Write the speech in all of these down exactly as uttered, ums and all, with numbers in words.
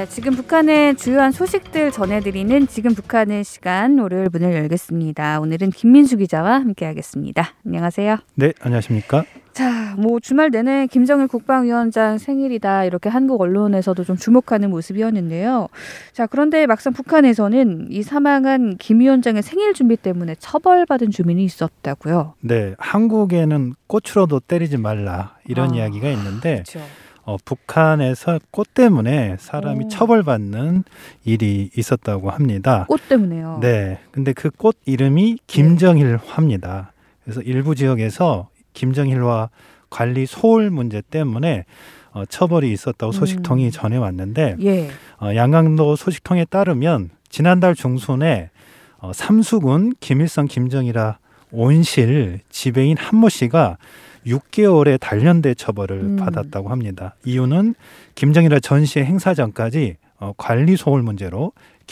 지금 북한의 주요한 소식들 전해드리는 지금 북한의 시간 월요일 문을 열겠습니다. 오늘은 김민수 기자와 함께하겠습니다. 안녕하세요. 네, 안녕하십니까? 자, 뭐 주말 내내 김정일 국방위원장 생일이다 이렇게 한국 언론에서도 좀 주목하는 모습이었는데요. 자, 그런데 막상 북한에서는 이 사망한 김 위원장의 생일 준비 때문에 처벌받은 주민이 있었다고요. 네, 한국에는 꽃으로도 때리지 말라 이런 아, 이야기가 있는데 그렇죠. 어, 북한에서 꽃 때문에 사람이 오. 처벌받는 일이 있었다고 합니다. 꽃 때문에요? 네, 근데 그 꽃 이름이 김정일화입니다. 그래서 일부 지역에서 김정일화 관리 소홀 문제 때문에 어, 처벌이 있었다고 소식통이 음. 전해왔는데 예. 어, 양강도 소식통에 따르면 지난달 중순에 어, 삼수군 김일성 김정일화 온실 지배인 한모 씨가 육 개월의 단련대 처벌을 음. 받았다고 합니다. 이유는 김정일화 전시회 행사 전까지 어, 관리 소홀 문제로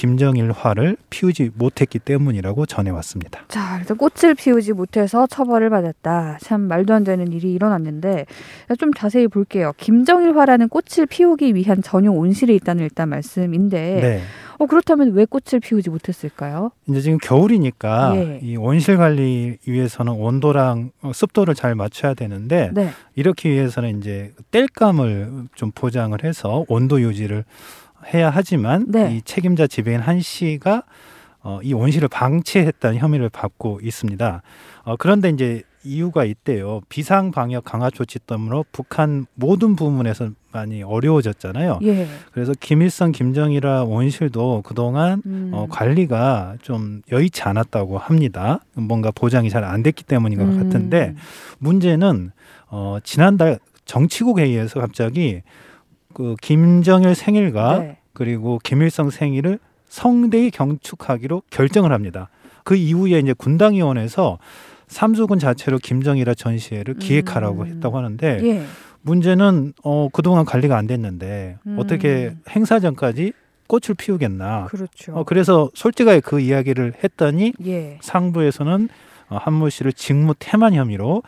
김정일화를 피우지 못했기 때문이라고 전해왔습니다. 자, 일단 꽃을 피우지 못해서 처벌을 받았다. 참 말도 안 되는 일이 일어났는데 좀 자세히 볼게요. 김정일화라는 꽃을 피우기 위한 전용 온실이 있다는 일단 말씀인데 네. 어, 그렇다면 왜 꽃을 피우지 못했을까요? 이제 지금 겨울이니까 예. 이 온실 관리 위해서는 온도랑 습도를 잘 맞춰야 되는데 네. 이렇게 위해서는 이제 땔감을 좀 포장을 해서 온도 유지를 해야 하지만 네. 이 책임자 지배인 한 씨가 어, 이 온실을 방치했다는 혐의를 받고 있습니다. 어, 그런데 이제 이유가 있대요. 비상 방역 강화 조치 때문에 북한 모든 부문에서 많이 어려워졌잖아요. 예. 그래서 김일성 김정일화 온실도 그동안 음. 어, 관리가 좀 여의치 않았다고 합니다. 뭔가 보장이 잘 안 됐기 때문인 것 음. 같은데 문제는 어, 지난달 정치국 회의에서 갑자기 그 김정일 생일과 네. 그리고 김일성 생일을 성대히 경축하기로 결정을 합니다. 그 이후에 이제 군당위원회에서 삼수군 자체로 김정일화 전시회를 기획하라고 음. 했다고 하는데 예. 문제는 어, 그동안 관리가 안 됐는데 음. 어떻게 행사 전까지 꽃을 피우겠나. 그렇죠. 어, 그래서 솔직하게 그 이야기를 했더니 예. 상부에서는 어, 한모 씨를 직무 태만 혐의로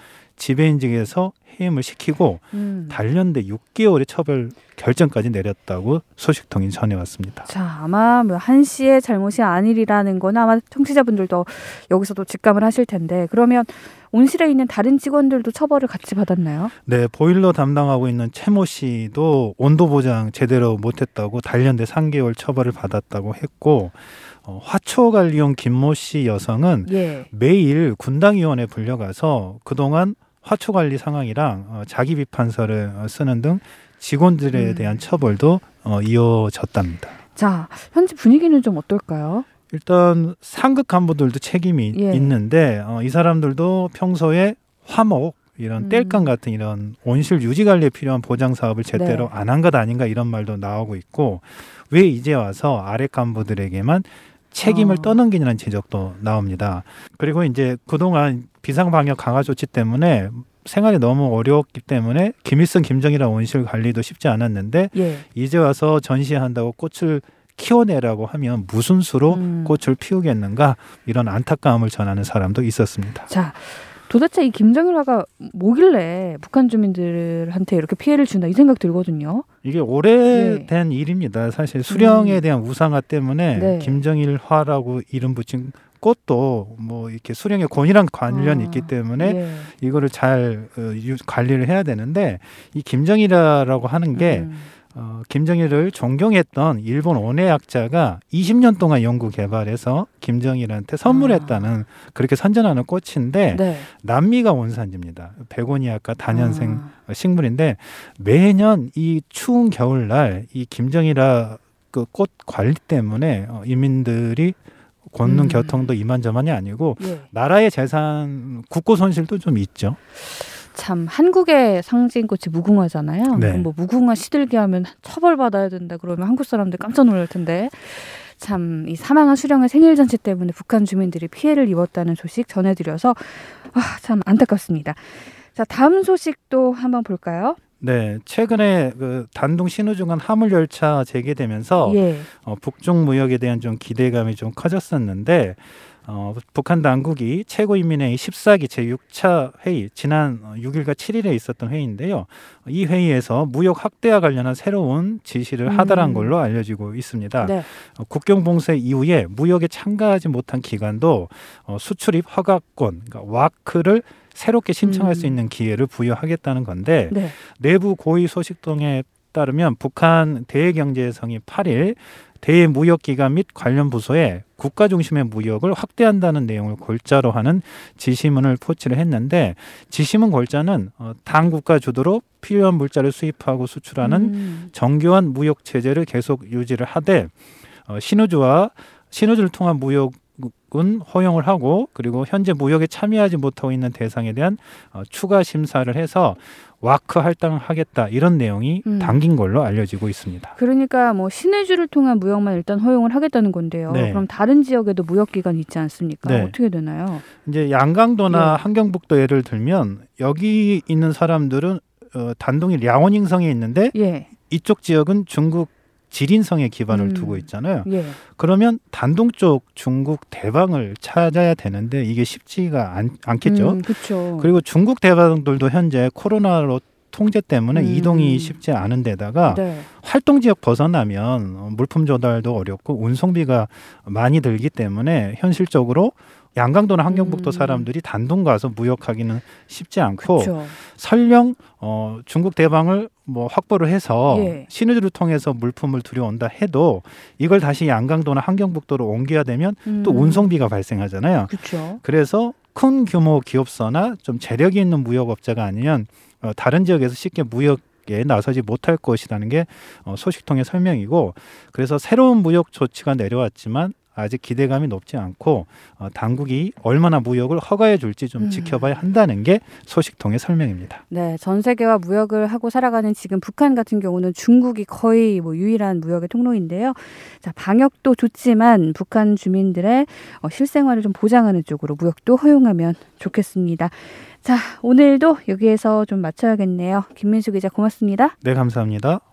지배인직에서 해임을 시키고 음. 단련대 육 개월의 처벌 결정까지 내렸다고 소식통이 전해왔습니다. 자, 아마 뭐 한 씨의 잘못이 아니라는 건 아마 청취자분들도 여기서도 직감을 하실 텐데 그러면 온실에 있는 다른 직원들도 처벌을 같이 받았나요? 네, 보일러 담당하고 있는 최모 씨도 온도 보장 제대로 못했다고 단련대 삼 개월 처벌을 받았다고 했고 어, 화초관리용 김모 씨 여성은 예. 매일 군당위원회 불려가서 그동안 화초관리 상황이랑 어, 자기 비판서를 어, 쓰는 등 직원들에 대한 음. 처벌도 어, 이어졌답니다. 자, 현재 분위기는 좀 어떨까요? 일단 상급 간부들도 책임이 예. 있는데 어, 이 사람들도 평소에 화목 이런 음. 땔감 같은 이런 온실 유지 관리에 필요한 보장 사업을 제대로 네. 안 한 것 아닌가 이런 말도 나오고 있고 왜 이제 와서 아래 간부들에게만 책임을 어. 떠넘기냐는 지적도 나옵니다. 그리고 이제 그동안 비상방역 강화 조치 때문에 생활이 너무 어려웠기 때문에 김일성 김정일화 온실 관리도 쉽지 않았는데 예. 이제 와서 전시한다고 꽃을 키워내라고 하면 무슨 수로 음. 꽃을 피우겠는가 이런 안타까움을 전하는 사람도 있었습니다. 자, 도대체 이 김정일화가 뭐길래 북한 주민들한테 이렇게 피해를 준다 이 생각 들거든요. 이게 오래된 네. 일입니다. 사실 수령에 음. 대한 우상화 때문에 네. 김정일화라고 이름 붙인 꽃도 뭐 이렇게 수령의 권위랑 관련이 아, 있기 때문에 예. 이거를 잘 어, 관리를 해야 되는데 이 김정일화라고 하는 게 음. 어, 김정일을 존경했던 일본 온해학자가 이십 년 동안 연구 개발해서 김정일한테 선물했다는 아. 그렇게 선전하는 꽃인데 네. 남미가 원산지입니다. 베고니아과 다년생 아. 식물인데 매년 이 추운 겨울날 이 김정일화 그 꽃 관리 때문에 어, 인민들이 걷는 음. 교통도 이만저만이 아니고 예. 나라의 재산 국고 손실도 좀 있죠. 참 한국의 상징꽃이 무궁화잖아요. 네. 뭐 무궁화 시들게 하면 처벌받아야 된다 그러면 한국 사람들 깜짝 놀랄 텐데 참 이 사망한 수령의 생일 잔치 때문에 북한 주민들이 피해를 입었다는 소식 전해드려서 아, 참 안타깝습니다. 자, 다음 소식도 한번 볼까요? 네, 최근에 그 단둥 신우중간 화물 열차 재개되면서 예. 어, 북중 무역에 대한 좀 기대감이 좀 커졌었는데 어, 북한 당국이 최고인민회의 십사 기 제육 차 회의 지난 육 일과 칠 일에 있었던 회의인데요. 이 회의에서 무역 확대와 관련한 새로운 지시를 음. 하달한 걸로 알려지고 있습니다. 네. 어, 국경 봉쇄 이후에 무역에 참가하지 못한 기관도 어, 수출입 허가권, 그러니까 와크를 새롭게 신청할 음. 수 있는 기회를 부여하겠다는 건데 네. 내부 고위 소식통에 따르면 북한 대외경제성이 팔 일 대무역기관 및 관련 부서에 국가 중심의 무역을 확대한다는 내용을 골자로 하는 지시문을 포치를 했는데 지시문 골자는 어, 당국가 주도로 필요한 물자를 수입하고 수출하는 음. 정교한 무역 체제를 계속 유지를 하되 어, 신우주와 신우주를 통한 무역 은 허용을 하고 그리고 현재 무역에 참여하지 못하고 있는 대상에 대한 어, 추가 심사를 해서 와크 할당하겠다 이런 내용이 음. 담긴 걸로 알려지고 있습니다. 그러니까 뭐 신해주를 통한 무역만 일단 허용을 하겠다는 건데요. 네. 그럼 다른 지역에도 무역 기관이 있지 않습니까? 네. 어떻게 되나요? 이제 양강도나 네. 함경북도 예를 들면 여기 있는 사람들은 어, 단동이 량원ing성에 있는데 예. 이쪽 지역은 중국 지린성에 기반을 음. 두고 있잖아요. 예. 그러면 단동 쪽 중국 대방을 찾아야 되는데 이게 쉽지가 않, 않겠죠. 음, 그렇죠. 그리고 중국 대방들도 현재 코로나로 통제 때문에 음. 이동이 쉽지 않은 데다가 네. 활동 지역 벗어나면 물품 조달도 어렵고 운송비가 많이 들기 때문에 현실적으로 양강도나 함경북도 음. 사람들이 단동 가서 무역하기는 쉽지 않고 그쵸. 설령 어, 중국 대방을 뭐 확보를 해서 예. 신우주를 통해서 물품을 들여온다 해도 이걸 다시 양강도나 함경북도로 옮겨야 되면 음. 또 운송비가 발생하잖아요. 그쵸. 그래서 큰 규모 기업서나 좀 재력이 있는 무역업자가 아니면 어, 다른 지역에서 쉽게 무역에 나서지 못할 것이라는 게 어, 소식통의 설명이고 그래서 새로운 무역 조치가 내려왔지만 아직 기대감이 높지 않고 어, 당국이 얼마나 무역을 허가해 줄지 좀 음. 지켜봐야 한다는 게 소식통의 설명입니다. 네, 전 세계와 무역을 하고 살아가는 지금 북한 같은 경우는 중국이 거의 뭐 유일한 무역의 통로인데요. 자, 방역도 좋지만 북한 주민들의 어, 실생활을 좀 보장하는 쪽으로 무역도 허용하면 좋겠습니다. 자, 오늘도 여기에서 좀 마쳐야겠네요. 김민수 기자 고맙습니다. 네, 감사합니다.